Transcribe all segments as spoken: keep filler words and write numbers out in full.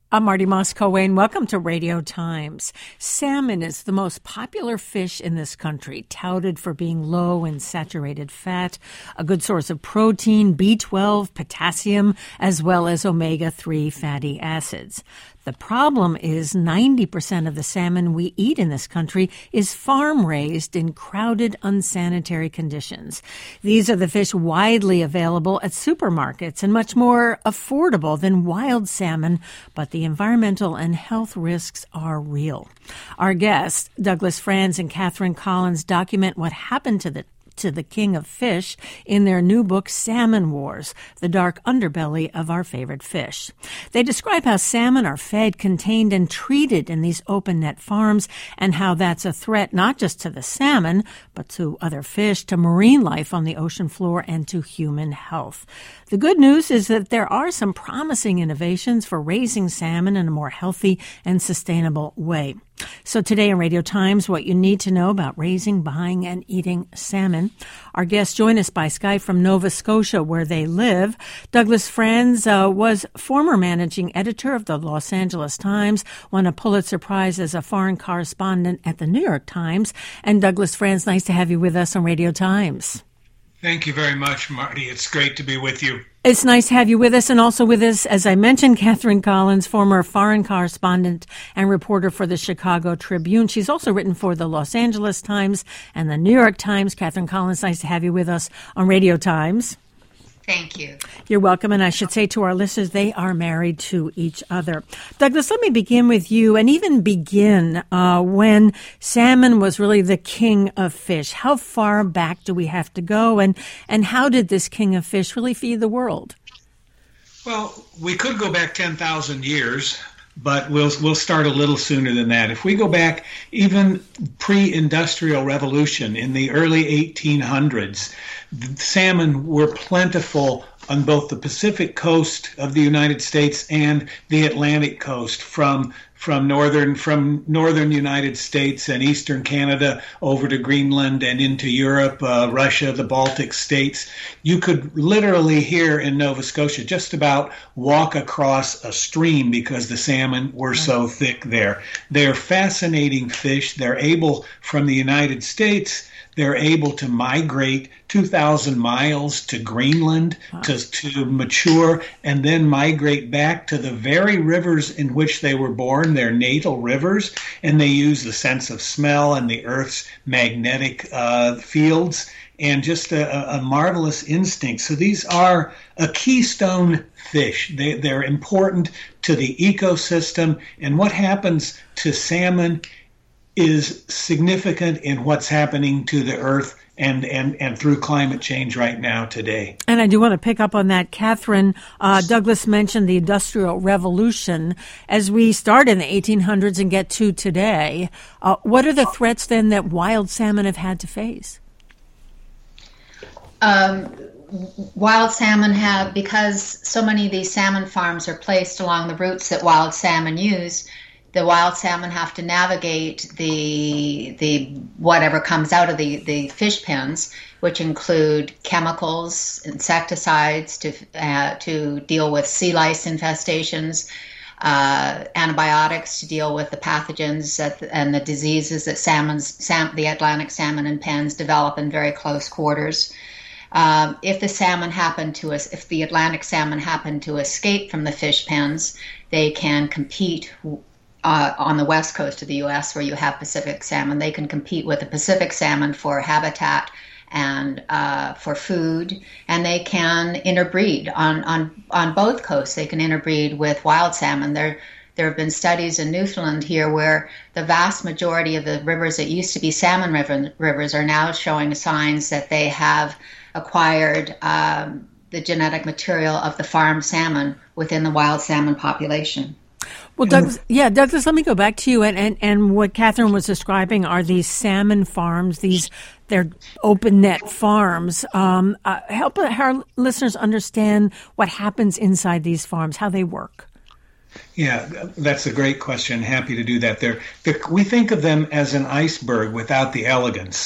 I'm Marty Moss-Coane. Welcome to Radio Times. Salmon is the most popular fish in this country, touted for being low in saturated fat, a good source of protein, B twelve, potassium, as well as omega three fatty acids. The problem is ninety percent of the salmon we eat in this country is farm-raised in crowded, unsanitary conditions. These are the fish widely available at supermarkets and much more affordable than wild salmon, but the environmental and health risks are real. Our guests, Douglas Franz and Catherine Collins, document what happened to the to the king of fish in their new book, Salmon Wars, the dark underbelly of our favorite fish. They describe how salmon are fed, contained, and treated in these open net farms, and how that's a threat not just to the salmon, but to other fish, to marine life on the ocean floor, and to human health. The good news is that there are some promising innovations for raising salmon in a more healthy and sustainable way. So today on Radio Times, what you need to know about raising, buying, and eating salmon. Our guests join us by Skype from Nova Scotia, where they live. Douglas Franz uh, was former managing editor of the Los Angeles Times, won a Pulitzer Prize as a foreign correspondent at the New York Times. And Douglas Franz, nice to have you with us on Radio Times. Thank you very much, Marty. It's great to be with you. It's nice to have you with us, and also with us, as I mentioned, Catherine Collins, former foreign correspondent and reporter for the Chicago Tribune. She's also written for the Los Angeles Times and the New York Times. Catherine Collins, nice to have you with us on Radio Times. Thank you. You're welcome. And I should say to our listeners, they are married to each other. Douglas, let me begin with you and even begin uh, when salmon was really the king of fish. How far back do we have to go? And, and how did this king of fish really feed the world? Well, we could go back ten thousand years, but we'll we'll start a little sooner than that. If we go back even pre-industrial revolution in the early eighteen hundreds, salmon were plentiful on both the Pacific coast of the United States and the Atlantic coast, from from northern from northern United States and eastern Canada over to Greenland and into Europe, uh, Russia, the Baltic states. You could literally here in Nova Scotia just about walk across a stream because the salmon were so thick there. They're fascinating fish. They're able, from the United States, they're able to migrate two thousand miles to Greenland wow. to, to mature and then migrate back to the very rivers in which they were born, their natal rivers, and they use the sense of smell and the Earth's magnetic uh, fields and just a, a marvelous instinct. So these are a keystone fish. They, they're important to the ecosystem, and what happens to salmon is significant in what's happening to the Earth and, and, and through climate change right now today. And I do want to pick up on that. Catherine, uh, Douglas mentioned the Industrial Revolution. As we start in the eighteen hundreds and get to today, uh, what are the threats then that wild salmon have had to face? Um, wild salmon have, because so many of these salmon farms are placed along the routes that wild salmon use, the wild salmon have to navigate the the whatever comes out of the, the fish pens, which include chemicals, insecticides to uh, to deal with sea lice infestations, uh, antibiotics to deal with the pathogens that, and the diseases that salmon's sam, the Atlantic salmon and pens develop in very close quarters. Um, if the salmon happen to us, if the Atlantic salmon happen to escape from the fish pens, they can compete. Uh, on the west coast of the U S where you have Pacific salmon, they can compete with the Pacific salmon for habitat and uh, for food, and they can interbreed on, on, on both coasts. They can interbreed with wild salmon. There, there have been studies in Newfoundland here where the vast majority of the rivers that used to be salmon river, rivers are now showing signs that they have acquired um, the genetic material of the farm salmon within the wild salmon population. Well, Douglas, yeah, Douglas, let me go back to you. And, and, and what Catherine was describing are these salmon farms, these they're open net farms. Um, uh, help our listeners understand what happens inside these farms, how they work. Yeah, that's a great question. Happy to do that. They're, they're, we think of them as an iceberg without the elegance.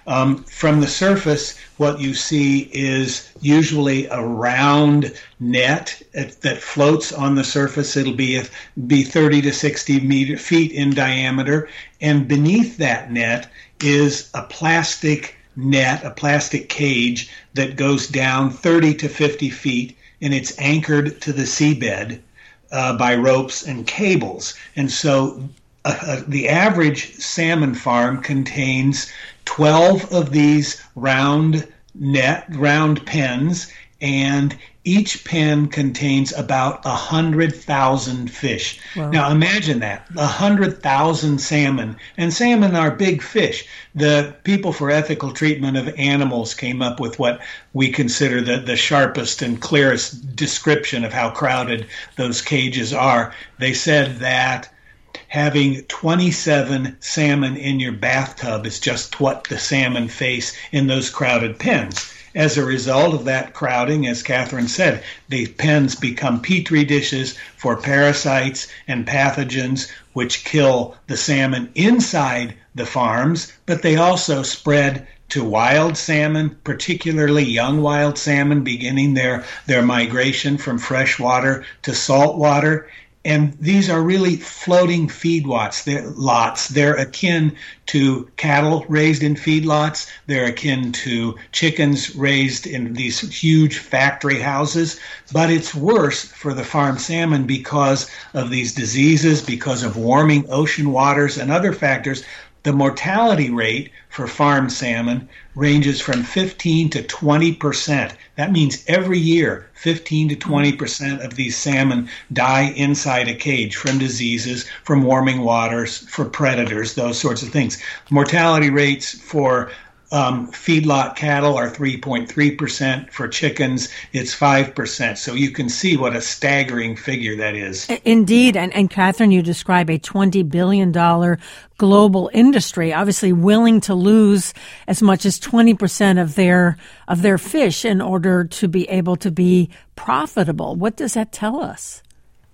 Um, from the surface, what you see is usually a round net that floats on the surface. It'll be a, be thirty to sixty meter, feet in diameter, and beneath that net is a plastic net, a plastic cage that goes down thirty to fifty feet, and it's anchored to the seabed uh, by ropes and cables. And so uh, uh, the average salmon farm contains twelve of these round net, round pens, and each pen contains about one hundred thousand fish. Wow. Now imagine that, one hundred thousand salmon. And salmon are big fish. The people for ethical treatment of animals came up with what we consider the, the sharpest and clearest description of how crowded those cages are. They said that having twenty-seven salmon in your bathtub is just what the salmon face in those crowded pens. As a result of that crowding, as Catherine said, the pens become petri dishes for parasites and pathogens which kill the salmon inside the farms, but they also spread to wild salmon, particularly young wild salmon beginning their, their migration from fresh water to salt water. And these are really floating feedlots. They're lots. They're akin to cattle raised in feedlots. They're akin to chickens raised in these huge factory houses. But it's worse for the farm salmon because of these diseases, because of warming ocean waters and other factors. The mortality rate for farm salmon ranges from fifteen to twenty percent. That means every year, fifteen to twenty percent of these salmon die inside a cage from diseases, from warming waters, for predators, those sorts of things. Mortality rates for Um, feedlot cattle are three point three percent. For chickens, it's five percent. So you can see what a staggering figure that is. Indeed. And, and Catherine, you describe a twenty billion dollars global industry, obviously willing to lose as much as twenty percent of their, of their fish in order to be able to be profitable. What does that tell us?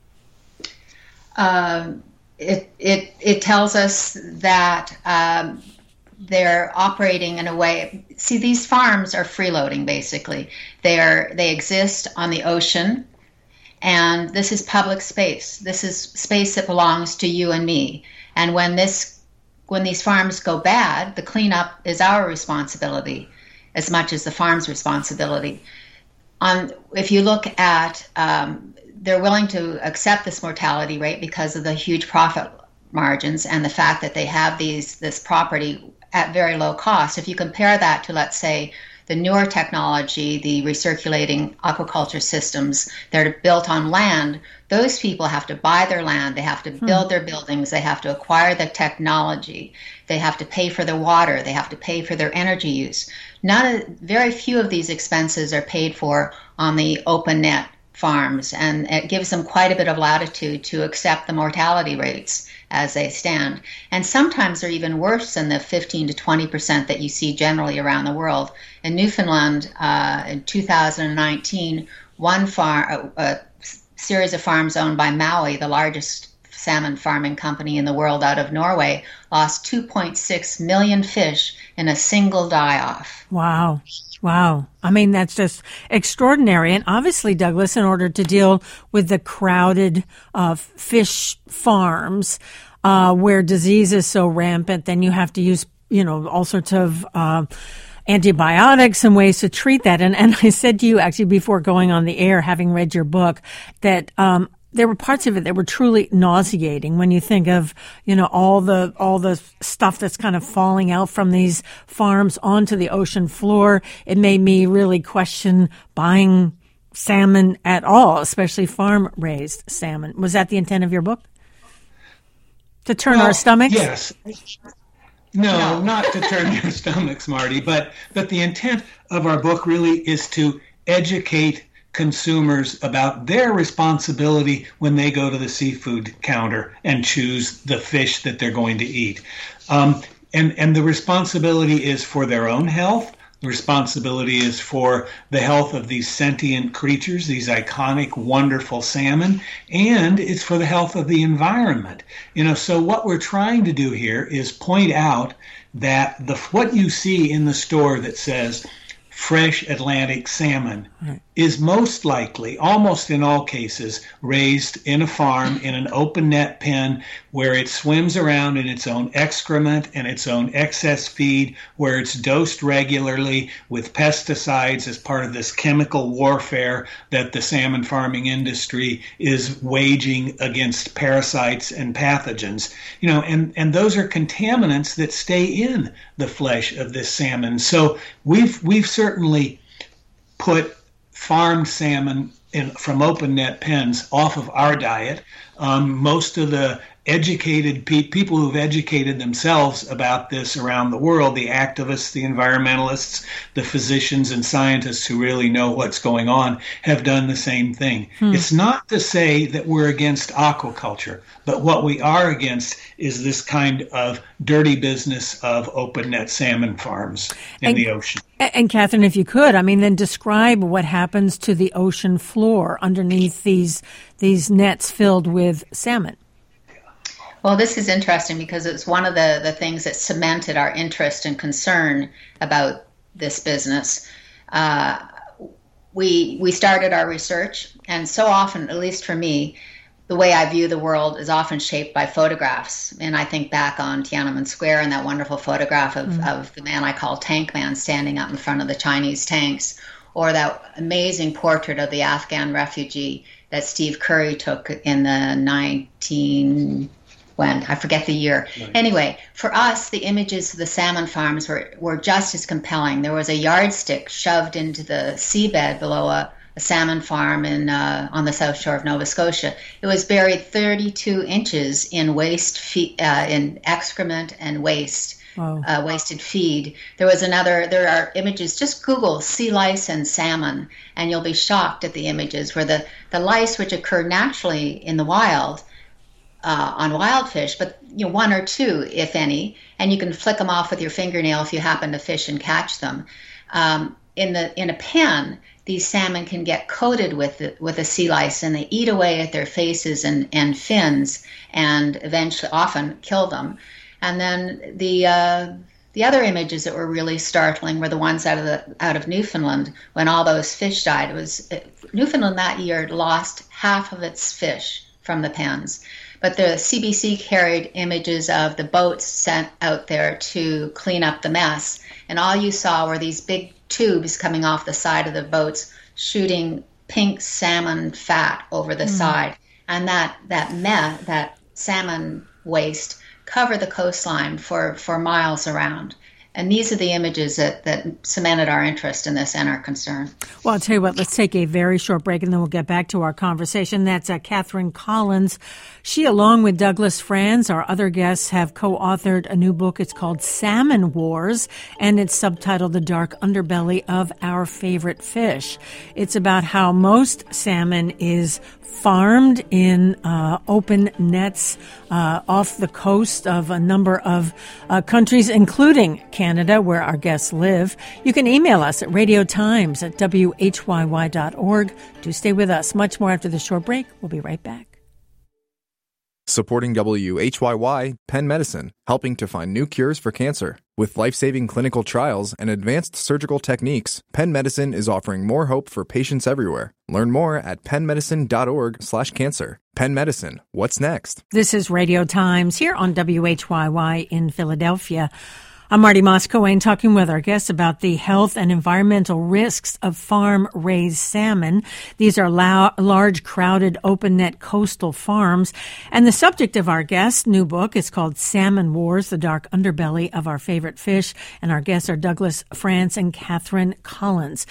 Um, it, it, it tells us that, um, they're operating in a way. See, these farms are freeloading, basically. They are, they exist on the ocean, and this is public space. This is space that belongs to you and me. And when this, when these farms go bad, the cleanup is our responsibility as much as the farm's responsibility. On, if you look at, um, they're willing to accept this mortality rate because of the huge profit margins and the fact that they have these this property at very low cost. If you compare that to, let's say, the newer technology, the recirculating aquaculture systems that are built on land, those people have to buy their land, they have to build hmm. their buildings, they have to acquire the technology, they have to pay for the water, they have to pay for their energy use. Not a, very few of these expenses are paid for on the open net farms, and it gives them quite a bit of latitude to accept the mortality rates as they stand. And sometimes they're even worse than the fifteen to twenty percent that you see generally around the world. In Newfoundland, uh, in two thousand nineteen, one farm, a, a series of farms owned by Maui, the largest salmon farming company in the world out of Norway, lost two point six million fish in a single die-off. Wow. Wow. I mean, that's just extraordinary. And obviously, Douglas, in order to deal with the crowded uh, fish farms uh, where disease is so rampant, then you have to use, you know, all sorts of uh, antibiotics and ways to treat that. And, and I said to you, actually, before going on the air, having read your book, that um, there were parts of it that were truly nauseating when you think of, you know, all the all the stuff that's kind of falling out from these farms onto the ocean floor. It made me really question buying salmon at all, especially farm-raised salmon. Was that the intent of your book? To turn well, our stomachs? Yes. No, no, not to turn your stomachs, Marty, but but the intent of our book really is to educate consumers about their responsibility when they go to the seafood counter and choose the fish that they're going to eat. Um, and, and the responsibility is for their own health, responsibility is for the health of these sentient creatures, these iconic, wonderful salmon, and it's for the health of the environment. You know, so what we're trying to do here is point out that the what you see in the store that says fresh Atlantic salmon right. is most likely, almost in all cases, raised in a farm in an open net pen where it swims around in its own excrement and its own excess feed, where it's dosed regularly with pesticides as part of this chemical warfare that the salmon farming industry is waging against parasites and pathogens. You know, and, and those are contaminants that stay in the flesh of this salmon. So we've we've certainly put farmed salmon in, from open net pens off of our diet. Um, most of the educated pe- people who've educated themselves about this around the world, the activists, the environmentalists, the physicians and scientists who really know what's going on, have done the same thing. Hmm. It's not to say that we're against aquaculture, but what we are against is this kind of dirty business of open net salmon farms in and, the ocean. And Catherine, if you could, I mean, then describe what happens to the ocean floor underneath these these nets filled with salmon. Well, this is interesting because it's one of the, the things that cemented our interest and concern about this business. Uh, we we started our research, and so often, at least for me, the way I view the world is often shaped by photographs. And I think back on Tiananmen Square and that wonderful photograph of, mm. of the man I call Tank Man standing up in front of the Chinese tanks, or that amazing portrait of the Afghan refugee that Steve Curry took in the nineteen... when, I forget the year. Right. Anyway, for us, the images of the salmon farms were, were just as compelling. There was a yardstick shoved into the seabed below a, a salmon farm in uh, on the south shore of Nova Scotia. It was buried thirty-two inches in waste, fe- uh, in excrement and waste, wow. uh, wasted feed. There was another, there are images, just Google sea lice and salmon, and you'll be shocked at the images where the, the lice, which occur naturally in the wild, Uh, on wild fish, but you know, one or two, if any, and you can flick them off with your fingernail if you happen to fish and catch them. Um, in the in a pen, these salmon can get coated with the, with a sea lice, and they eat away at their faces and, and fins, and eventually, often kill them. And then the uh, the other images that were really startling were the ones out of the out of Newfoundland when all those fish died. It was it, Newfoundland that year lost half of its fish from the pens. But the C B C carried images of the boats sent out there to clean up the mess. And all you saw were these big tubes coming off the side of the boats, shooting pink salmon fat over the mm. side. And that, that meth, that salmon waste covered the coastline for, for miles around. And these are the images that, that cemented our interest in this and our concern. Well, I'll tell you what, let's take a very short break and then we'll get back to our conversation. That's uh, Catherine Collins. She, along with Douglas Franz, our other guests, have co-authored a new book. It's called Salmon Wars, and it's subtitled The Dark Underbelly of Our Favorite Fish. It's about how most salmon is farmed in uh, open nets uh, off the coast of a number of uh, countries, including Canada, where our guests live. You can email us at radiotimes at w h y y dot org. Do stay with us. Much more after the short break. We'll be right back. Supporting W H Y Y, Penn Medicine, helping to find new cures for cancer. With life-saving clinical trials and advanced surgical techniques, Penn Medicine is offering more hope for patients everywhere. Learn more at pennmedicine.org slash cancer. Penn Medicine, what's next? This is Radio Times here on W H Y Y in Philadelphia. I'm Marty Moss-Coane talking with our guests about the health and environmental risks of farm-raised salmon. These are la- large, crowded, open-net coastal farms. And the subject of our guest's new book is called Salmon Wars, The Dark Underbelly of Our Favorite Fish. And our guests are Douglas Franz and Catherine Collins.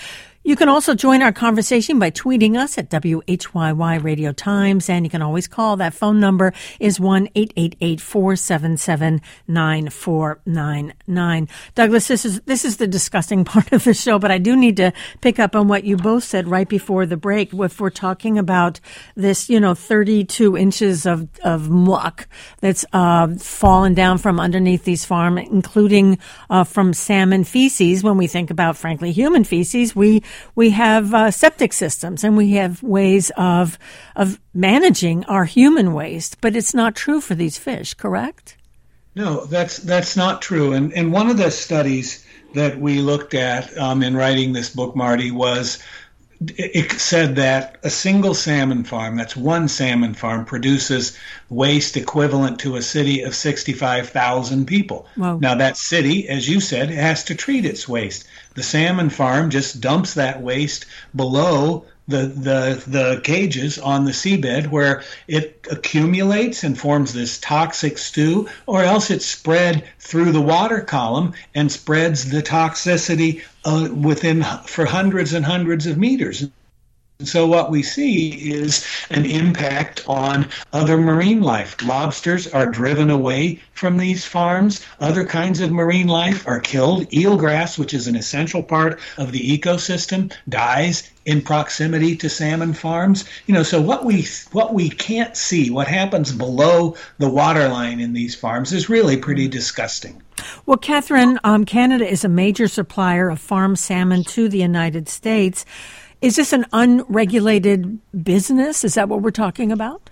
You can also join our conversation by tweeting us at W H Y Y Radio Times, and you can always call. That phone number is one eight eight eight, four seven seven, nine four nine nine. Douglas, this is this is the disgusting part of the show, but I do need to pick up on what you both said right before the break. If we're talking about this, you know, thirty-two inches of, of muck that's uh, fallen down from underneath these farms, including uh, from salmon feces. When we think about, frankly, human feces, we We have uh, septic systems and we have ways of of managing our human waste, but it's not true for these fish, correct? No, that's that's not true. And and one of the studies that we looked at um, in writing this book, Marty, was it said that a single salmon farm, that's one salmon farm, produces waste equivalent to a city of sixty-five thousand people. Wow. Now, that city, as you said, has to treat its waste. The salmon farm just dumps that waste below the, the, the cages on the seabed, where it accumulates and forms this toxic stew, or else it's spread through the water column and spreads the toxicity uh, within for hundreds and hundreds of meters. So what we see is an impact on other marine life. Lobsters are driven away from these farms. Other kinds of marine life are killed. Eelgrass, which is an essential part of the ecosystem, dies in proximity to salmon farms. You know, so what we what we can't see, what happens below the waterline in these farms, is really pretty disgusting. Well, Catherine, um, Canada is a major supplier of farm salmon to the United States. Is this an unregulated business? Is that what we're talking about?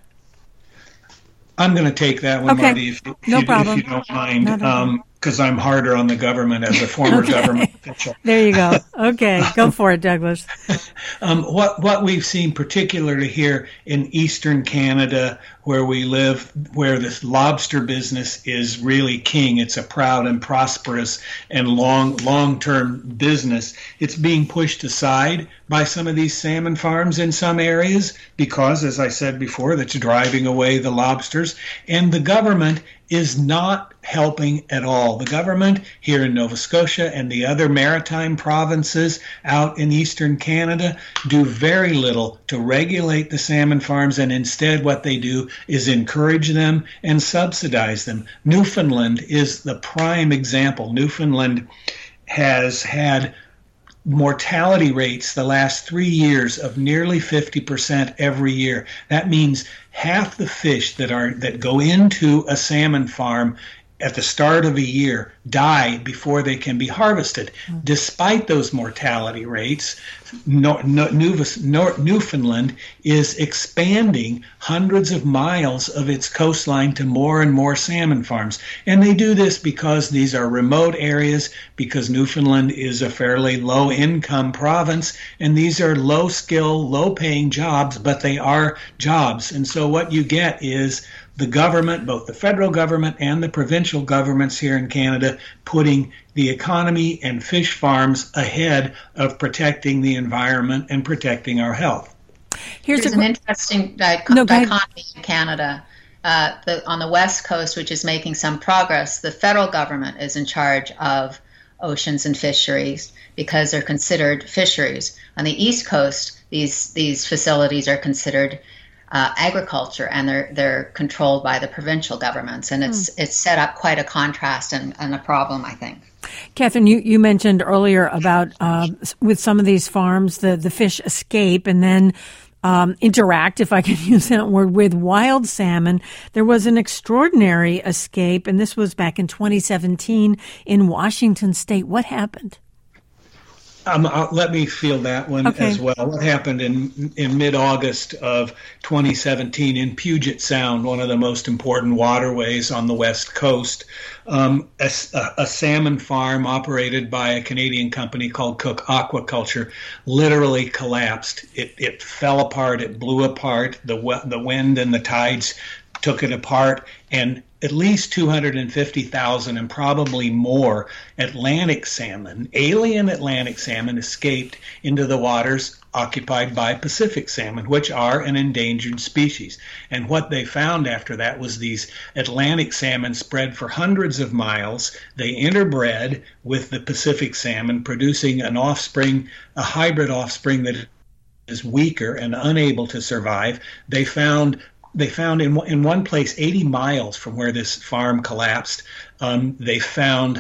I'm going to take that one, okay. Marty, if, if, no you, problem. if you don't mind, because um, I'm harder on the government as a former okay. government official. There you go. Okay, go for it, Douglas. um, what what we've seen, particularly here in eastern Canada, where we live, where this lobster business is really king. It's a proud and prosperous and long long-term business. It's being pushed aside by some of these salmon farms in some areas because, as I said before, that's driving away the lobsters. And the government is not helping at all. The government here in Nova Scotia and the other maritime provinces out in eastern Canada do very little to regulate the salmon farms, and instead what they do is encourage them and subsidize them. Newfoundland is the prime example. Newfoundland has had mortality rates the last three years of nearly fifty percent every year. That means half the fish that are that go into a salmon farm at the start of a year die before they can be harvested. Mm-hmm. Despite those mortality rates, no, no, no, Newfoundland is expanding hundreds of miles of its coastline to more and more salmon farms. And they do this because these are remote areas, because Newfoundland is a fairly low-income province, and these are low-skill, low-paying jobs, but they are jobs. And so what you get is the government, both the federal government and the provincial governments here in Canada, putting the economy and fish farms ahead of protecting the environment and protecting our health. Here's There's a, an interesting dic- no, dichotomy in Canada. Uh, the, on the West Coast, which is making some progress, the federal government is in charge of oceans and fisheries because they're considered fisheries. On the East Coast, these these facilities are considered Uh, agriculture, and they're they're controlled by the provincial governments, and it's mm. it's set up quite a contrast and, and a problem, I think. Catherine, you, you mentioned earlier about uh, with some of these farms, the, the fish escape and then um, interact, if I can use that word, with wild salmon. There was an extraordinary escape, and this was back in twenty seventeen in Washington State. What happened? Um, I'll, let me field that one okay. as well. What happened in in mid-August of twenty seventeen in Puget Sound, one of the most important waterways on the West Coast, um, a, a salmon farm operated by a Canadian company called Cook Aquaculture literally collapsed. It, it fell apart. It blew apart. The the wind and the tides took it apart, and at least two hundred fifty thousand and probably more Atlantic salmon, alien Atlantic salmon, escaped into the waters occupied by Pacific salmon, which are an endangered species. And what they found after that was these Atlantic salmon spread for hundreds of miles. They interbred with the Pacific salmon, producing an offspring, a hybrid offspring that is weaker and unable to survive. They found They found in in one place, eighty miles from where this farm collapsed, um, they found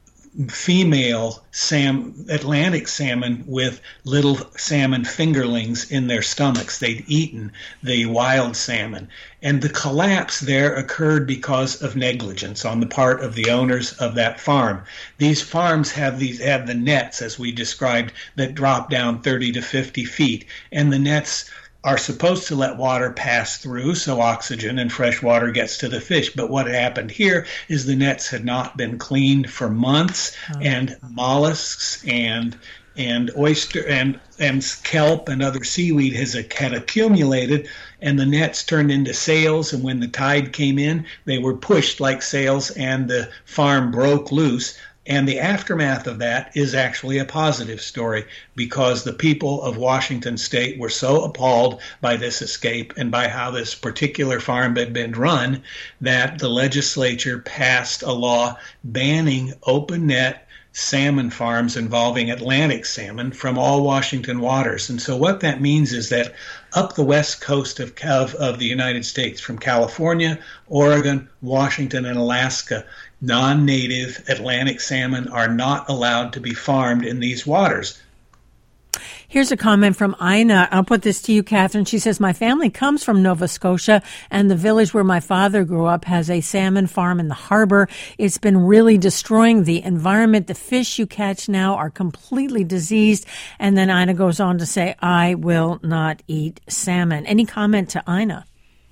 female sam Atlantic salmon with little salmon fingerlings in their stomachs. They'd eaten the wild salmon. And the collapse there occurred because of negligence on the part of the owners of that farm. These farms have these have the nets, as we described, that drop down thirty to fifty feet. And the nets are supposed to let water pass through so oxygen and fresh water gets to the fish. But what happened here is the nets had not been cleaned for months, oh. and mollusks and and oyster and and kelp and other seaweed has had accumulated, and the nets turned into sails, and when the tide came in, they were pushed like sails, and the farm broke loose. And the aftermath of that is actually a positive story, because the people of Washington State were so appalled by this escape and by how this particular farm had been run that the legislature passed a law banning open net salmon farms involving Atlantic salmon from all Washington waters. And so what that means is that up the west coast of, of, of the United States, from California, Oregon, Washington, and Alaska, non-native Atlantic salmon are not allowed to be farmed in these waters. Here's a comment from Ina. I'll put this to you, Catherine. She says, my family comes from Nova Scotia, and the village where my father grew up has a salmon farm in the harbor. It's been really destroying the environment. The fish you catch now are completely diseased. And then Ina goes on to say, I will not eat salmon. Any comment to Ina?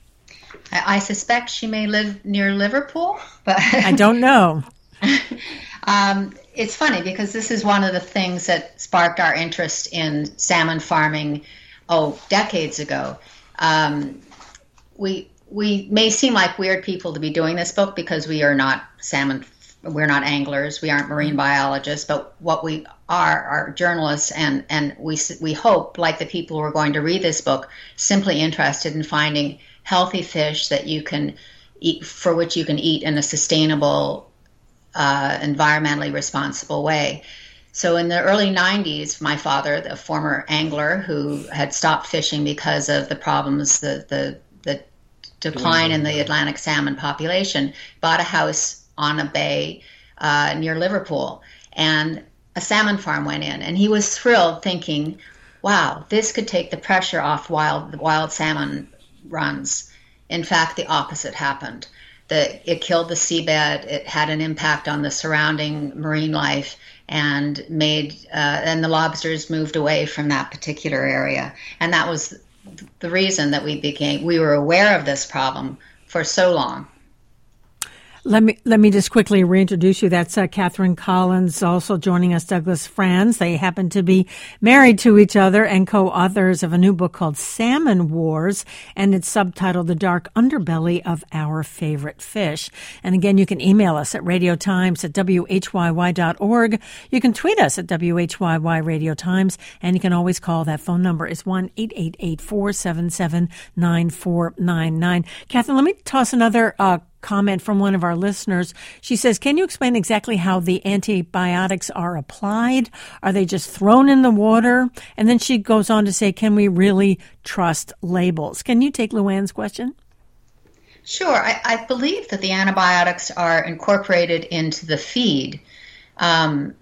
I suspect she may live near Liverpool, but I don't know. um, it's funny because this is one of the things that sparked our interest in salmon farming, oh, decades ago. Um, we we may seem like weird people to be doing this book because we are not salmon, we're not anglers, we aren't marine biologists, but what we are are journalists, and and we we hope, like the people who are going to read this book, simply interested in finding healthy fish that you can eat, for which you can eat in a sustainable, uh, environmentally responsible way. So in the early nineties, my father, the former angler who had stopped fishing because of the problems, the the, the decline in the Atlantic salmon population, bought a house on a bay uh, near Liverpool, and a salmon farm went in, and he was thrilled, thinking, wow, this could take the pressure off wild wild salmon runs. In fact, the opposite happened. The, it killed the seabed. It had an impact on the surrounding marine life, and made uh, and the lobsters moved away from that particular area. And that was the reason that we became we were aware of this problem for so long. Let me let me just quickly reintroduce you. That's uh, Catherine Collins, also joining us, Douglas Franz. They happen to be married to each other and co-authors of a new book called Salmon Wars, and it's subtitled The Dark Underbelly of Our Favorite Fish. And again, you can email us at radiotimes at w h y y dot org. You can tweet us at W H Y Y Radio Times, and you can always call. That phone number is one eight eight eight, four seven seven, nine four nine nine. Catherine, let me toss another uh comment from one of our listeners. She says, can you explain exactly how the antibiotics are applied? Are they just thrown in the water? And then she goes on to say, can we really trust labels? Can you take Luann's question? Sure. I, I believe that the antibiotics are incorporated into the feed, um,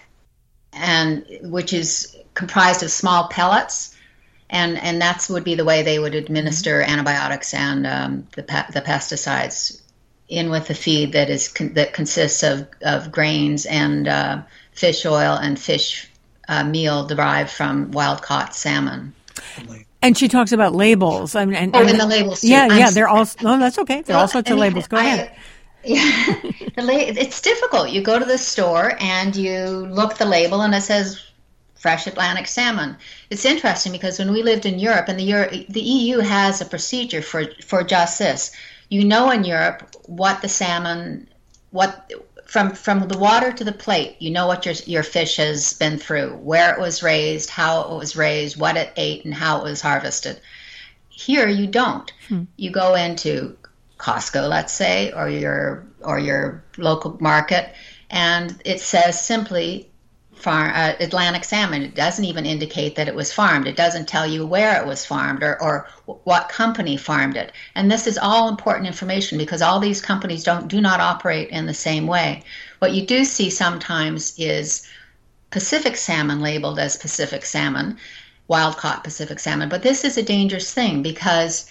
and which is comprised of small pellets. And and that's would be the way they would administer antibiotics and um, the the pesticides in with the feed that is con- that consists of, of grains and uh, fish oil and fish uh, meal derived from wild caught salmon. And she talks about labels. I mean, and, oh, and and the labels too. Yeah, I'm yeah, they're all. No, that's okay. There are all sorts I of mean, labels. Go I, ahead. Yeah, the la- it's difficult. You go to the store and you look at the label and it says fresh Atlantic salmon. It's interesting because when we lived in Europe, and the Euro- the E U has a procedure for for just this. you know in Europe what the salmon, what from from the water to the plate, you know what your your fish has been through, where it was raised, how it was raised, what it ate, and how it was harvested. Here you don't. Hmm. You go into Costco, let's say, or your or your local market, and it says simply farm uh, Atlantic salmon. It doesn't even indicate that it was farmed. It doesn't tell you where it was farmed or, or what company farmed it. And this is all important information because all these companies don't do not operate in the same way. What you do see sometimes is Pacific salmon labeled as Pacific salmon, wild-caught Pacific salmon. But this is a dangerous thing because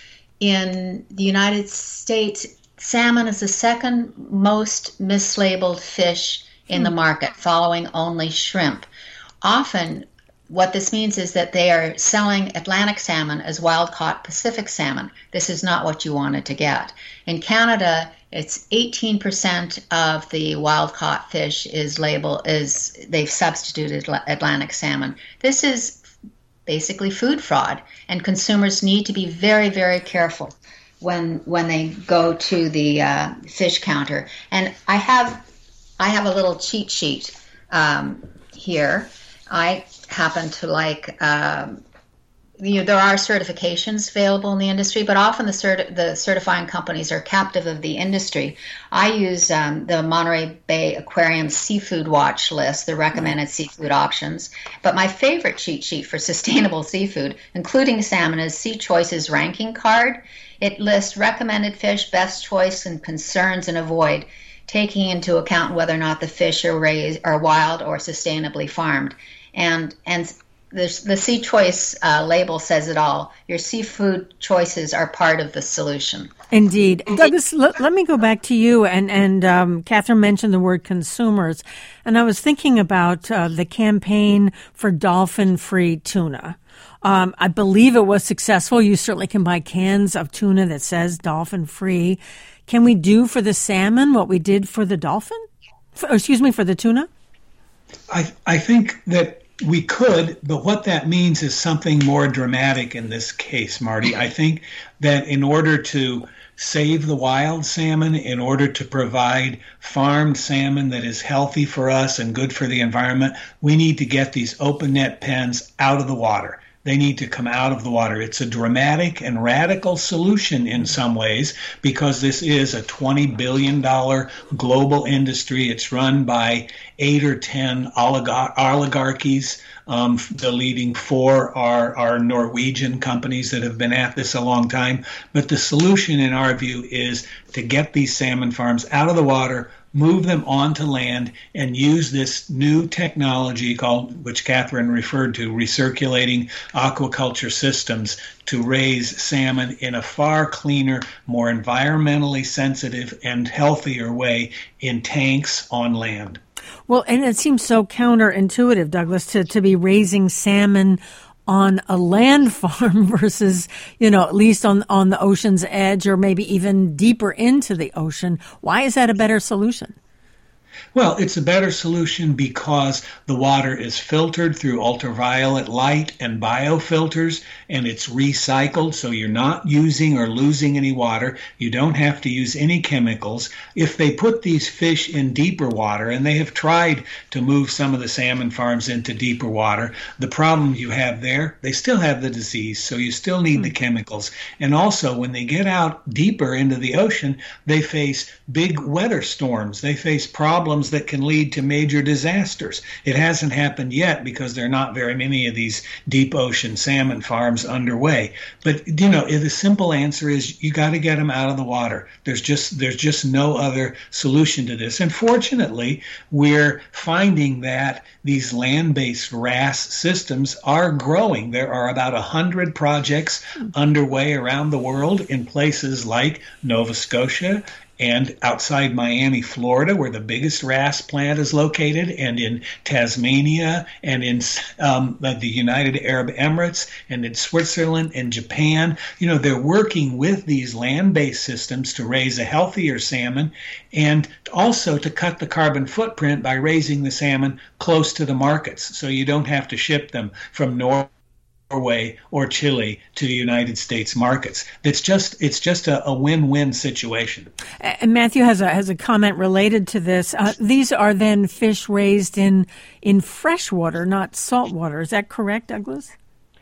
in the United States, salmon is the second most mislabeled fish in the market, following only shrimp. Often, what this means is that they are selling Atlantic salmon as wild-caught Pacific salmon. This is not what you wanted to get. In Canada, it's eighteen percent of the wild-caught fish is labeled is they've substituted Atlantic salmon. This is basically food fraud, and consumers need to be very, very careful when when they go to the uh, fish counter. And I have. I have a little cheat sheet um, here. I happen to like, um, you know, there are certifications available in the industry, but often the, certi- the certifying companies are captive of the industry. I use um, the Monterey Bay Aquarium Seafood Watch list, the recommended seafood options. But my favorite cheat sheet for sustainable seafood, including salmon, is Sea Choice's ranking card. It lists recommended fish, best choice, and concerns and avoid, taking into account whether or not the fish are raised, are wild or sustainably farmed. And and the, the Sea Choice uh, label says it all. Your seafood choices are part of the solution. Indeed. Douglas, let, let me go back to you. And, and um, Catherine mentioned the word consumers. And I was thinking about uh, the campaign for dolphin-free tuna. Um, I believe it was successful. You certainly can buy cans of tuna that says dolphin-free. Can we do for the salmon what we did for the dolphin? For, excuse me, for the tuna? I I think that we could, but what that means is something more dramatic in this case, Marty. I think that in order to save the wild salmon, in order to provide farmed salmon that is healthy for us and good for the environment, we need to get these open net pens out of the water. They need to come out of the water. It's a dramatic and radical solution in some ways because this is a twenty billion dollars global industry. It's run by eight or ten oligar- oligarchies. Um, the leading four are, are Norwegian companies that have been at this a long time. But the solution, in our view, is to get these salmon farms out of the water, move them onto land, and use this new technology called, which Catherine referred to, recirculating aquaculture systems to raise salmon in a far cleaner, more environmentally sensitive and healthier way in tanks on land. Well, and it seems so counterintuitive, Douglas, to, to be raising salmon on a land farm versus, you know, at least on on the ocean's edge or maybe even deeper into the ocean. Why is that a better solution? Well, it's a better solution because the water is filtered through ultraviolet light and biofilters, and it's recycled, so you're not using or losing any water. You don't have to use any chemicals. If they put these fish in deeper water, and they have tried to move some of the salmon farms into deeper water, the problem you have there, they still have the disease, so you still need mm. the chemicals. And also, when they get out deeper into the ocean, they face big weather storms. They face problems that can lead to major disasters. It hasn't happened yet because there are not very many of these deep ocean salmon farms underway. But, you know, the simple answer is you got to get them out of the water. There's just there's just no other solution to this. And fortunately, we're finding that these land-based R A S systems are growing. There are about one hundred projects underway around the world in places like Nova Scotia and outside Miami, Florida, where the biggest R A S plant is located, and in Tasmania, and in um, the United Arab Emirates, and in Switzerland and Japan. You know, they're working with these land-based systems to raise a healthier salmon and also to cut the carbon footprint by raising the salmon close to the markets, so you don't have to ship them from North Norway or Chile to the United States markets. It's just it's just a, a win-win situation. And Matthew has a has a comment related to this. Uh, these are then fish raised in in fresh water, not salt water. Is that correct, Douglas?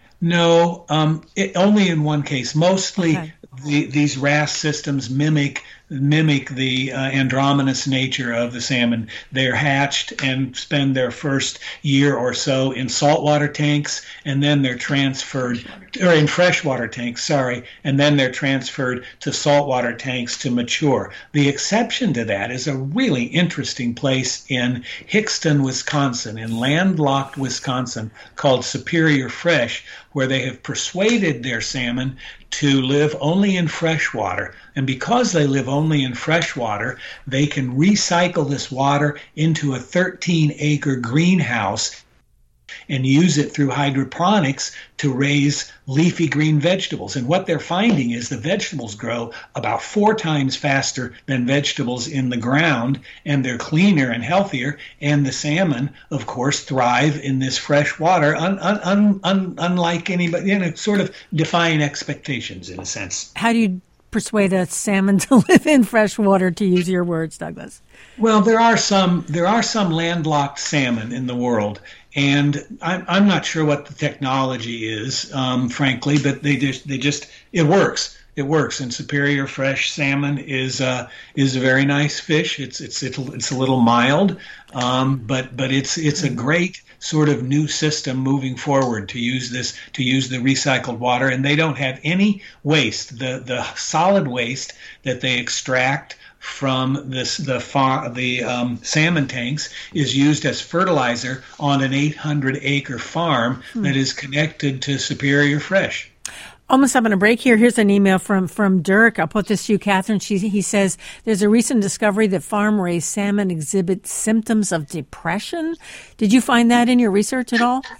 No, um, it, only in one case. Mostly, okay. the, these R A S systems mimic mimic the uh, androgynous nature of the salmon. They're hatched and spend their first year or so in saltwater tanks, and then they're transferred, or in freshwater tanks, sorry, and then they're transferred to saltwater tanks to mature. The exception to that is a really interesting place in Hickston, Wisconsin, in landlocked Wisconsin, called Superior Fresh, where they have persuaded their salmon to live only in fresh water. And because they live only in fresh water, they can recycle this water into a thirteen acre greenhouse and use it through hydroponics to raise leafy green vegetables. And what they're finding is the vegetables grow about four times faster than vegetables in the ground, and they're cleaner and healthier. And the salmon, of course, thrive in this fresh water, un, un, un, un, unlike anybody, you know, sort of defying expectations in a sense. How do you persuade a salmon to live in fresh water, to use your words, Douglas? Well, there are some there are some landlocked salmon in the world, and I'm I'm not sure what the technology is, um, frankly, but they just they just it works. It works, and Superior Fresh salmon is uh, is a very nice fish. It's it's it's, it's a little mild, um, but but it's it's a great sort of new system moving forward to use this to use the recycled water, and they don't have any waste. The the solid waste that they extract from this the far, the um, salmon tanks is used as fertilizer on an eight hundred acre farm hmm. that is connected to Superior Fresh. Almost up on a break here. Here's an email from, from Dirk. I'll put this to you, Catherine. She, he says, there's a recent discovery that farm-raised salmon exhibit symptoms of depression. Did you find that in your research at all?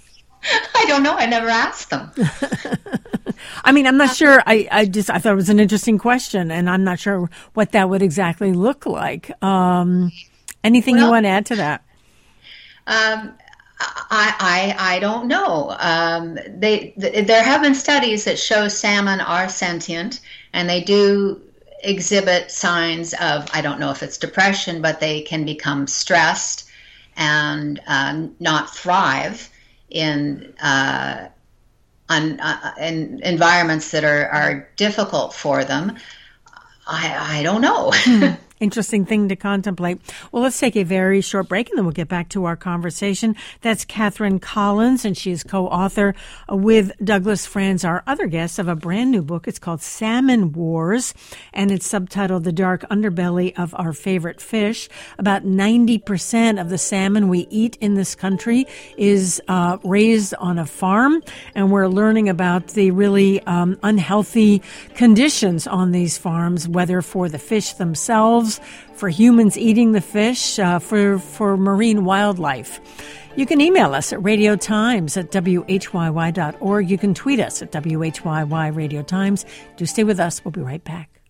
I don't know. I never asked them. I mean, I'm not sure. I, I just I thought it was an interesting question, and I'm not sure what that would exactly look like. Um, anything well, you want to add to that? Um I, I I don't know. Um, they th- there have been studies that show salmon are sentient, and they do exhibit signs of, I don't know if it's depression, but they can become stressed and um, not thrive in uh, on uh, in environments that are, are difficult for them. I I don't know. Interesting thing to contemplate. Well, let's take a very short break, and then we'll get back to our conversation. That's Catherine Collins, and she is co-author with Douglas Franz, our other guest, of a brand new book. It's called Salmon Wars, and it's subtitled The Dark Underbelly of Our Favorite Fish. About ninety percent of the salmon we eat in this country is uh, raised on a farm, and we're learning about the really um, unhealthy conditions on these farms, whether for the fish themselves, for humans eating the fish, uh, for, for marine wildlife. You can email us at radio times at w h y y dot org. You can tweet us at W H Y Y Radio Times. Do stay with us. We'll be right back.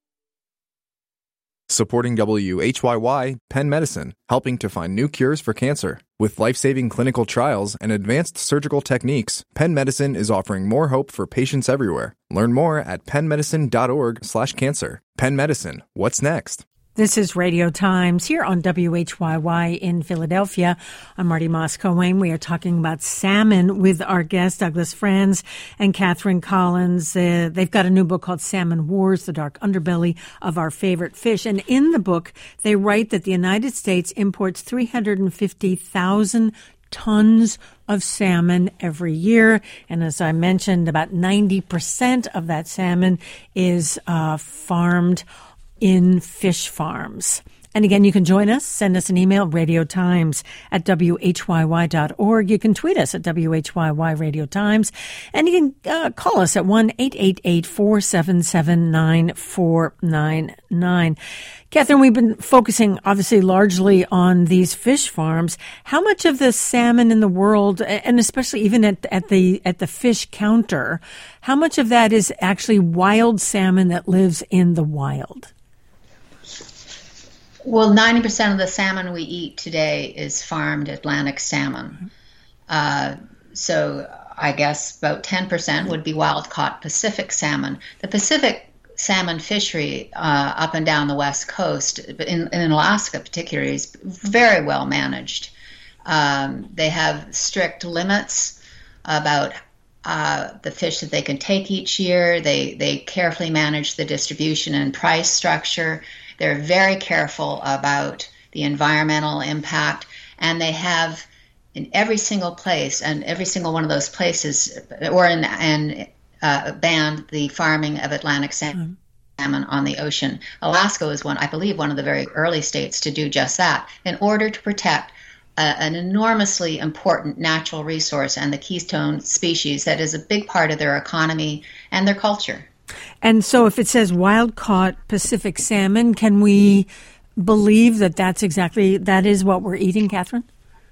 Supporting W H Y Y, Penn Medicine, helping to find new cures for cancer. With life-saving clinical trials and advanced surgical techniques, Penn Medicine is offering more hope for patients everywhere. Learn more at penn medicine dot org slash cancer. Penn Medicine, what's next? This is Radio Times here on W H Y Y in Philadelphia. I'm Marty Moss-Cohen. We are talking about salmon with our guests, Douglas Franz and Catherine Collins. Uh, they've got a new book called Salmon Wars, The Dark Underbelly of Our Favorite Fish. And in the book, they write that the United States imports three hundred fifty thousand tons of salmon every year. And as I mentioned, about ninety percent of that salmon is uh, farmed in fish farms. And again, you can join us. Send us an email, radio times at w h y y dot org. You can tweet us at W H Y Y Radio Times. And you can uh, call us at one eight eight eight, four seven seven, nine four nine nine. Catherine, we've been focusing obviously largely on these fish farms. How much of the salmon in the world, and especially even at, at the at the fish counter, how much of that is actually wild salmon that lives in the wild? Well, ninety percent of the salmon we eat today is farmed Atlantic salmon. Uh, so I guess about ten percent would be wild-caught Pacific salmon. The Pacific salmon fishery uh, up and down the West Coast, in, in Alaska particularly, is very well managed. Um, they have strict limits about uh, the fish that they can take each year. They, they carefully manage the distribution and price structure. They're very careful about the environmental impact, and they have in every single place, and every single one of those places, or in and uh, banned the farming of Atlantic salmon mm. on the ocean. Alaska was one, I believe, one of the very early states to do just that, in order to protect uh, an enormously important natural resource and the keystone species that is a big part of their economy and their culture. And so, if it says wild-caught Pacific salmon, can we believe that that's exactly that is what we're eating, Catherine?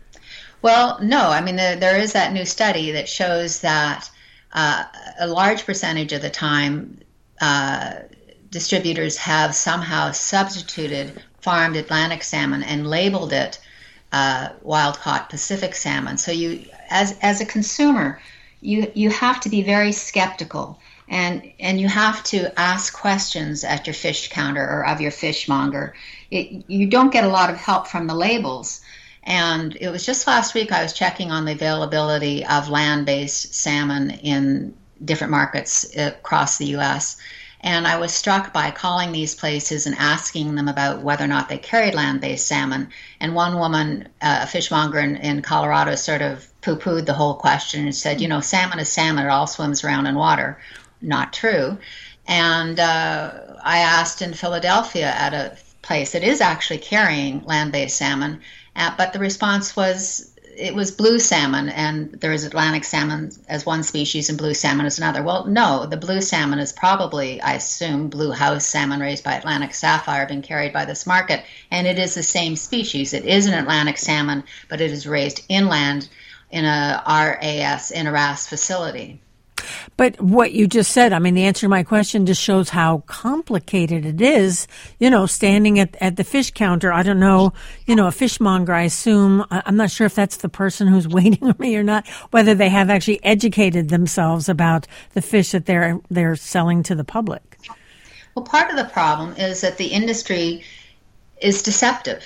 Well, no. I mean, there, there is that new study that shows that uh, a large percentage of the time, uh, distributors have somehow substituted farmed Atlantic salmon and labeled it uh, wild-caught Pacific salmon. So, you, as as a consumer, you you have to be very skeptical, and and you have to ask questions at your fish counter or of your fishmonger. It, you don't get a lot of help from the labels. And it was just last week I was checking on the availability of land-based salmon in different markets across the U S And I was struck by calling these places and asking them about whether or not they carried land-based salmon. And one woman, uh, a fishmonger in, in Colorado, sort of poo-pooed the whole question and said, you know, salmon is salmon. It all swims around in water. Not true. And uh, I asked in Philadelphia at a place that is actually carrying land-based salmon, Uh, but the response was it was blue salmon, and there is Atlantic salmon as one species and blue salmon as another. Well, no, the blue salmon is probably, I assume, blue house salmon raised by Atlantic Sapphire being carried by this market, and it is the same species. It is an Atlantic salmon, but it is raised inland in a R A S, in a R A S facility. But what you just said, I mean, the answer to my question just shows how complicated it is, you know, standing at, at the fish counter. I don't know, you know, a fishmonger, I assume, I'm not sure if that's the person who's waiting on me or not, whether they have actually educated themselves about the fish that they're they're selling to the public. Well, part of the problem is that the industry is deceptive.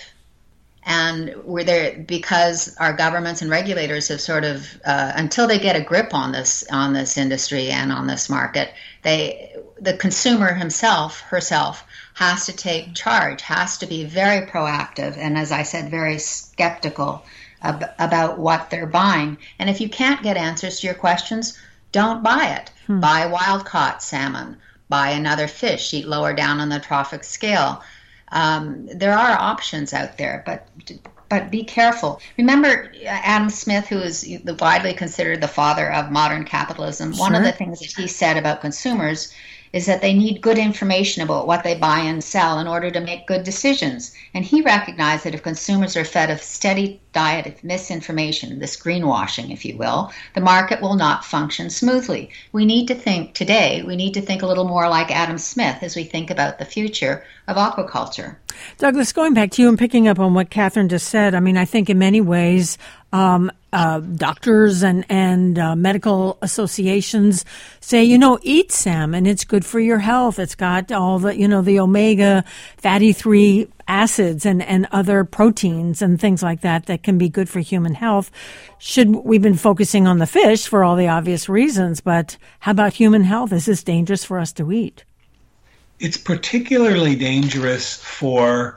And we're there because our governments and regulators have sort of, uh, until they get a grip on this on this industry and on this market, they the consumer himself, herself, has to take charge, has to be very proactive, and as I said, very skeptical ab- about what they're buying. And if you can't get answers to your questions, don't buy it. Hmm. Buy wild-caught salmon. Buy another fish. Eat lower down on the trophic scale. Um, there are options out there, but but be careful. Remember Adam Smith, who is widely considered the father of modern capitalism. Sure. One of the things that he said about consumers is that they need good information about what they buy and sell in order to make good decisions. And he recognized that if consumers are fed a steady diet of misinformation, this greenwashing, if you will, the market will not function smoothly. We need to think today, we need to think a little more like Adam Smith as we think about the future of aquaculture. Douglas, going back to you and picking up on what Catherine just said, I mean, I think in many ways, um, uh, doctors and, and uh, medical associations say, you know, eat salmon. It's good for your health. It's got all the, you know, the omega fatty three acids and, and other proteins and things like that that can be good for human health. Should we've been focusing on the fish for all the obvious reasons, but how about human health? Is this dangerous for us to eat? It's particularly dangerous for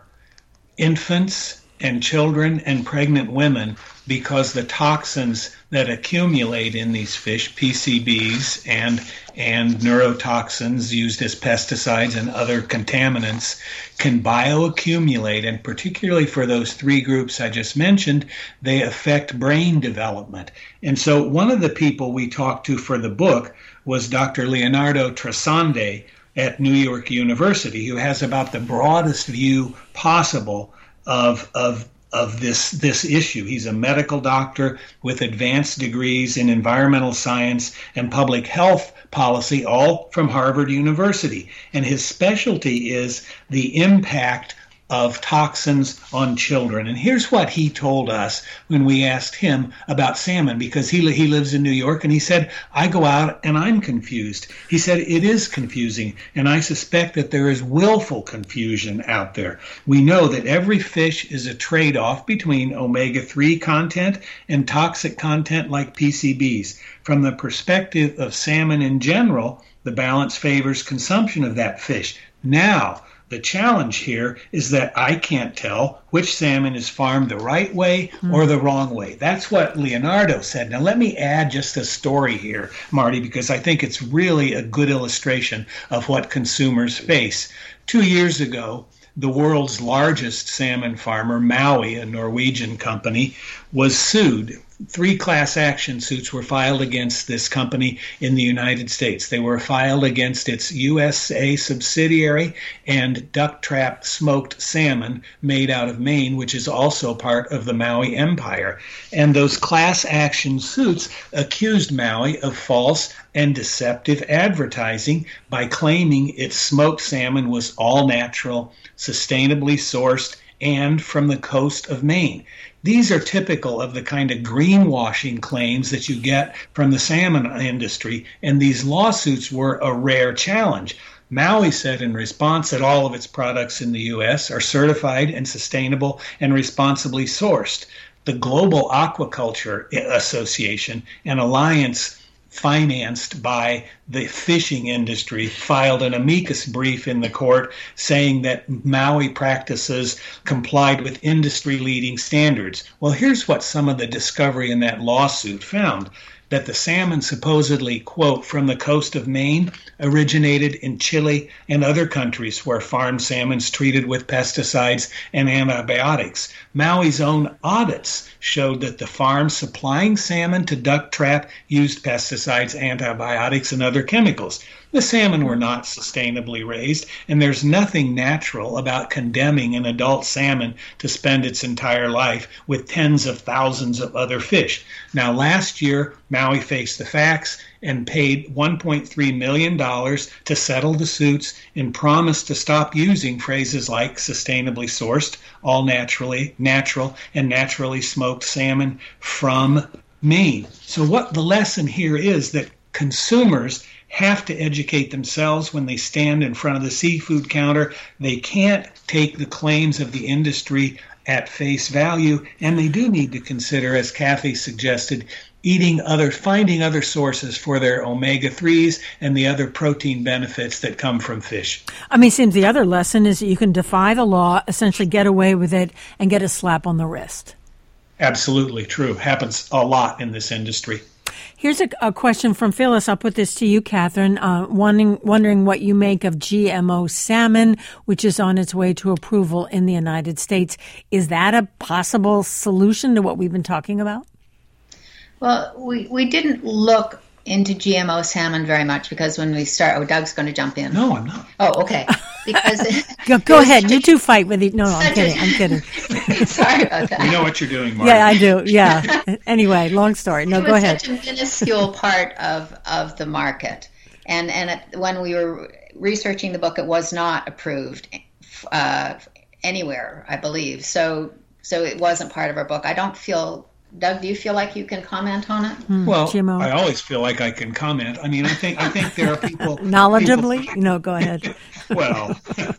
infants and children and pregnant women because the toxins that accumulate in these fish, P C Bs and and neurotoxins used as pesticides and other contaminants, can bioaccumulate, and particularly for those three groups I just mentioned, they affect brain development. And so one of the people we talked to for the book was Doctor Leonardo Trasande at New York University, who has about the broadest view possible of of of this this issue. He's a medical doctor with advanced degrees in environmental science and public health policy, all from Harvard University. And his specialty is the impact of toxins on children. And here's what he told us when we asked him about salmon, because he he lives in New York, and he said, I go out and I'm confused. He said, it is confusing, and I suspect that there is willful confusion out there. We know that every fish is a trade-off between omega three content and toxic content like P C Bs. From the perspective of salmon in general, the balance favors consumption of that fish. Now, the challenge here is that I can't tell which salmon is farmed the right way or the wrong way. That's what Leonardo said. Now, let me add just a story here, Marty, because I think it's really a good illustration of what consumers face. Two years ago, the world's largest salmon farmer, Maui, a Norwegian company, was sued. Three class action suits were filed against this company in the United States. They were filed against its U S A subsidiary and duck trap smoked salmon made out of Maine, which is also part of the Maui Empire. And those class action suits accused Maui of false and deceptive advertising by claiming its smoked salmon was all natural, sustainably sourced, and from the coast of Maine. These are typical of the kind of greenwashing claims that you get from the salmon industry, and these lawsuits were a rare challenge. Maui said in response that all of its products in the U S are certified and sustainable and responsibly sourced. The Global Aquaculture Association, an alliance financed by the fishing industry, filed an amicus brief in the court saying that Maui practices complied with industry-leading standards. Well, here's what some of the discovery in that lawsuit found. That the salmon supposedly, quote, from the coast of Maine originated in Chile and other countries where farmed salmon's treated with pesticides and antibiotics. Maui's own audits showed that the farms supplying salmon to duck trap used pesticides, antibiotics, and other chemicals. The salmon were not sustainably raised, and there's nothing natural about condemning an adult salmon to spend its entire life with tens of thousands of other fish. Now, last year, Maui faced the facts and paid one point three million dollars to settle the suits and promised to stop using phrases like sustainably sourced, all naturally, natural, and naturally smoked salmon from Maine. So what the lesson here is that consumers have to educate themselves when they stand in front of the seafood counter. They can't take the claims of the industry at face value, and they do need to consider, as Kathy suggested, eating other, finding other sources for their omega threes and the other protein benefits that come from fish. I mean, it seems the other lesson is that you can defy the law, essentially get away with it, and get a slap on the wrist. Absolutely true. Happens a lot in this industry. Here's a, a question from Phyllis. I'll put this to you, Catherine, uh, wondering, wondering what you make of G M O salmon, which is on its way to approval in the United States. Is that a possible solution to what we've been talking about? Well, we, we didn't look into G M O salmon very much because when we start, oh, Doug's going to jump in. No, I'm not. Oh, okay. Because go, go ahead. You two fight with each. No, no, I'm kidding. I'm kidding. Sorry about that. You know what you're doing, Mark. Yeah, I do. Yeah. Anyway, long story. No, it go was ahead. Such a minuscule part of of the market, and and it, when we were researching the book, it was not approved uh, anywhere, I believe. So so it wasn't part of our book. I don't feel. Doug, do you feel like you can comment on it? Mm, well, G M O. I always feel like I can comment. I mean, I think I think there are people knowledgeably. People, no, go ahead. Well,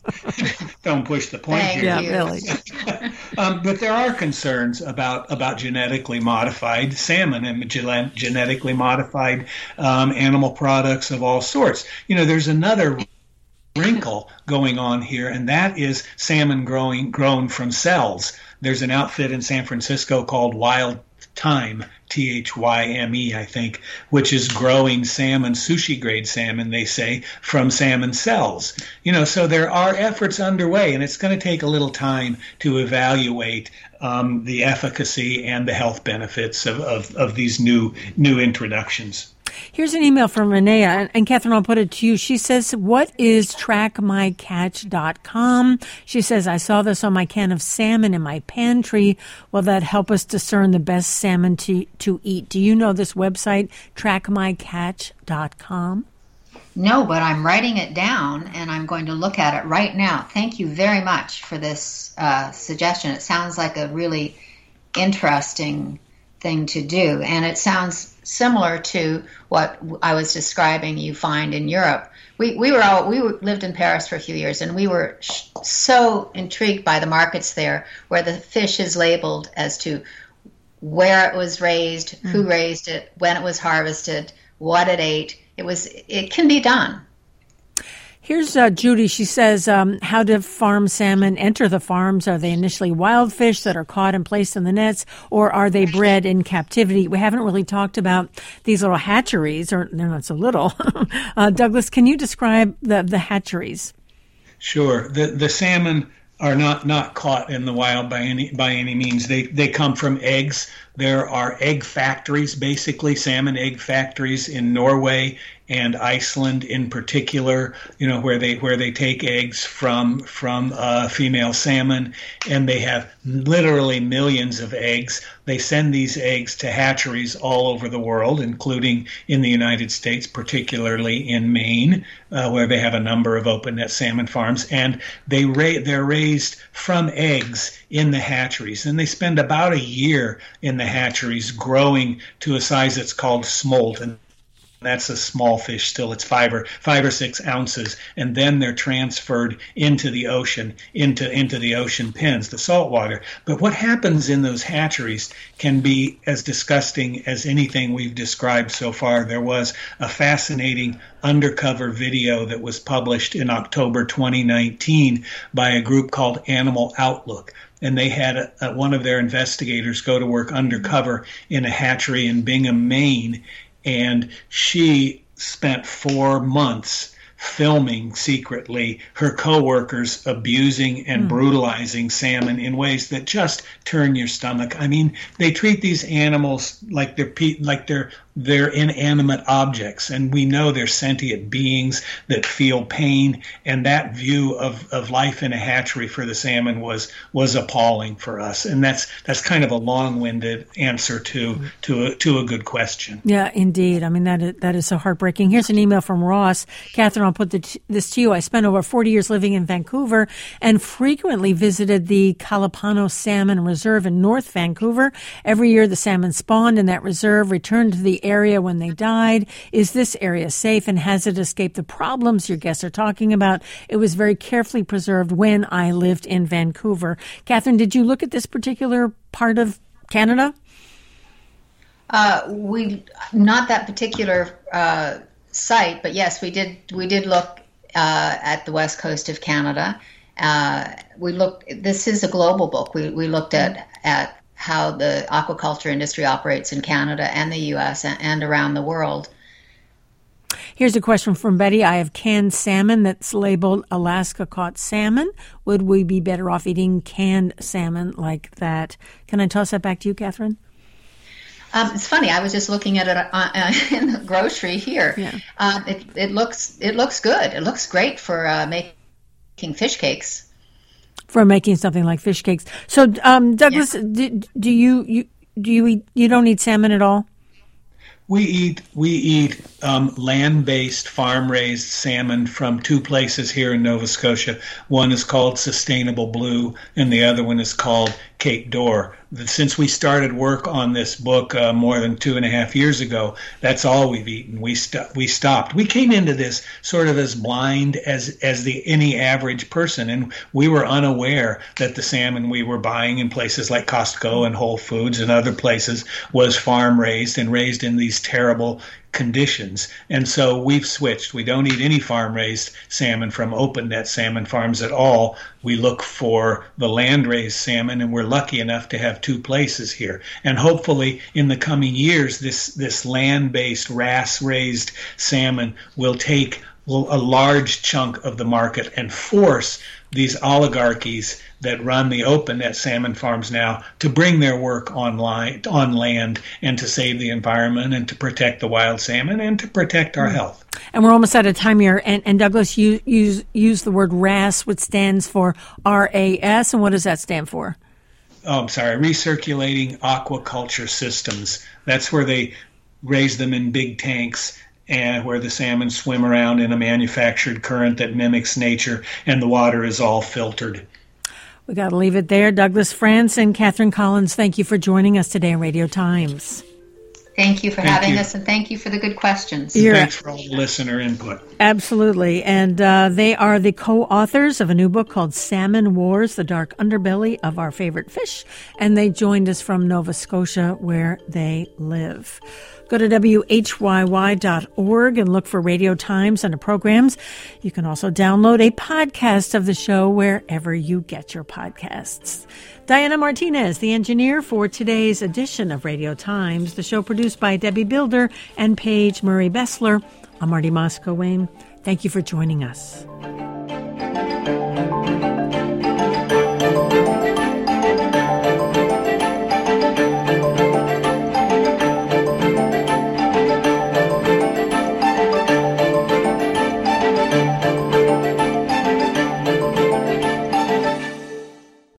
don't push the point Thank here. you. Yeah, really. um, but there are concerns about about genetically modified salmon and gen- genetically modified um, animal products of all sorts. You know, there's another wrinkle going on here, and that is salmon growing grown from cells. There's an outfit in San Francisco called Wild Thyme, T H Y M E, I think, which is growing salmon, sushi-grade salmon, they say, from salmon cells. You know, so there are efforts underway, and it's going to take a little time to evaluate um, the efficacy and the health benefits of, of, of these new new introductions. Here's an email from Renee, and, and Catherine, I'll put it to you. She says, what is track my catch dot com? She says, I saw this on my can of salmon in my pantry. Will that help us discern the best salmon to, to eat? Do you know this website, track my catch dot com? No, but I'm writing it down and I'm going to look at it right now. Thank you very much for this uh, suggestion. It sounds like a really interesting thing to do, and it sounds similar to what I was describing you find in Europe. We we were all we were, lived in Paris for a few years, and we were sh- so intrigued by the markets there, where the fish is labeled as to where it was raised, mm. who raised it, when it was harvested, what it ate. It was it can be done. Here's uh, Judy. She says, um, how do farm salmon enter the farms? Are they initially wild fish that are caught and placed in the nets, or are they bred in captivity? We haven't really talked about these little hatcheries, or they're not so little. uh, Douglas, can you describe the, the hatcheries? Sure. The the salmon are not, not caught in the wild by any by any means. They they come from eggs. There are egg factories, basically salmon egg factories in Norway and Iceland in particular, you know, where they where they take eggs from from uh, female salmon, and they have literally millions of eggs. They send these eggs to hatcheries all over the world, including in the United States, particularly in Maine, uh, where they have a number of open net salmon farms, and they ra- they're raised from eggs in the hatcheries, and they spend about a year in the hatcheries growing to a size that's called smolt, and that's a small fish still. It's five or five or six ounces, and then they're transferred into the ocean, into into the ocean pens, the saltwater. But what happens in those hatcheries can be as disgusting as anything we've described so far. There was a fascinating undercover video that was published in October twenty nineteen by a group called Animal Outlook. And they had a, a, one of their investigators go to work undercover in a hatchery in Bingham, Maine, and she spent four months filming secretly her coworkers abusing and mm. brutalizing salmon in ways that just turn your stomach. I mean, they treat these animals like they're pe- like they're they're inanimate objects, and we know they're sentient beings that feel pain. And that view of, of life in a hatchery for the salmon was was appalling for us. And that's that's kind of a long-winded answer to to a, to a good question. Yeah, indeed. I mean, that is, that is so heartbreaking. Here's an email from Ross. Catherine, I'll put the, this to you. I spent over forty years living in Vancouver and frequently visited the Kalapano Salmon Reserve in North Vancouver. Every year, the salmon spawned in that reserve, returned to the area when they died. Is this area safe, and has it escaped the problems your guests are talking about? It was very carefully preserved when I lived in Vancouver. Catherine, did you look at this particular part of Canada? Uh, we not that particular uh, site, but yes, we did. We did look uh, at the west coast of Canada. Uh, we looked. This is a global book. We we looked at at how the aquaculture industry operates in Canada and the U S and, and around the world. Here's a question from Betty. I have canned salmon that's labeled Alaska caught salmon. Would we be better off eating canned salmon like that? Can I toss that back to you, Catherine? Um, it's funny. I was just looking at it uh, uh, in the grocery here. Yeah. Uh, it, it looks it looks good. It looks great for uh, making fish cakes. For making something like fish cakes. So, um, Douglas, yeah. do, do you you do you eat? You don't eat salmon at all? We eat we eat um, land-based, farm-raised salmon from two places here in Nova Scotia. One is called Sustainable Blue, and the other one is called Cape D'Or. Since we started work on this book uh, more than two and a half years ago, that's all we've eaten. We st- we stopped. We came into this sort of as blind as as the any average person, and we were unaware that the salmon we were buying in places like Costco and Whole Foods and other places was farm-raised and raised in these terrible conditions. And so we've switched. We don't eat any farm-raised salmon from open net salmon farms at all. We look for the land-raised salmon, and we're lucky enough to have two places here. And hopefully in the coming years, this, this land-based, R A S-raised salmon will take a large chunk of the market and force these oligarchies that run the open net salmon farms now to bring their work online, on land, and to save the environment and to protect the wild salmon and to protect our health. And we're almost out of time here. And, and Douglas, you use use the word R A S, which stands for R A S. And what does that stand for? Oh, I'm sorry, Recirculating Aquaculture Systems. That's where they raise them in big tanks and where the salmon swim around in a manufactured current that mimics nature, and the water is all filtered. We got to leave it there. Douglas France and Catherine Collins, thank you for joining us today on Radio Times. Thank you for Thank having you. us, and thank you for the good questions. Thanks for all the listener input. Absolutely. And uh, they are the co-authors of a new book called Salmon Wars, the Dark Underbelly of Our Favorite Fish. And they joined us from Nova Scotia, where they live. Go to W H Y Y dot org and look for Radio Times under programs. You can also download a podcast of the show wherever you get your podcasts. Diana Martinez, the engineer for today's edition of Radio Times, the show produced by Debbie Builder and Paige Murray Bessler. I'm Marty Moscow-Wayne. Thank you for joining us.